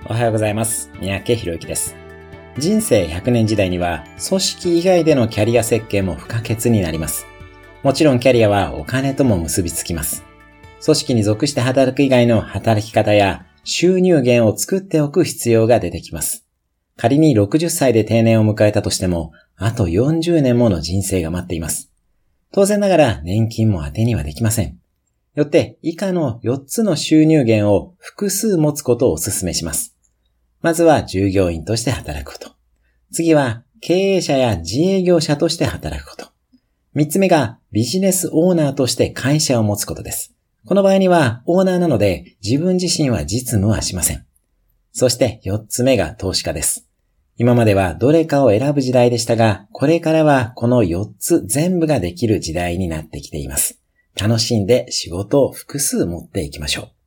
おはようございます。三宅宏之です。人生100年時代には組織以外でのキャリア設計も不可欠になります。もちろんキャリアはお金とも結びつきます。組織に属して働く以外の働き方や収入源を作っておく必要が出てきます。仮に60歳で定年を迎えたとしても、あと40年もの人生が待っています。当然ながら年金も当てにはできません。よって以下の4つの収入源を複数持つことをお勧めします。まずは従業員として働くこと。次は経営者や自営業者として働くこと。3つ目がビジネスオーナーとして会社を持つことです。この場合にはオーナーなので自分自身は実務はしません。そして4つ目が投資家です。今まではどれかを選ぶ時代でしたが、これからはこの4つ全部ができる時代になってきています。楽しんで仕事を複数持っていきましょう。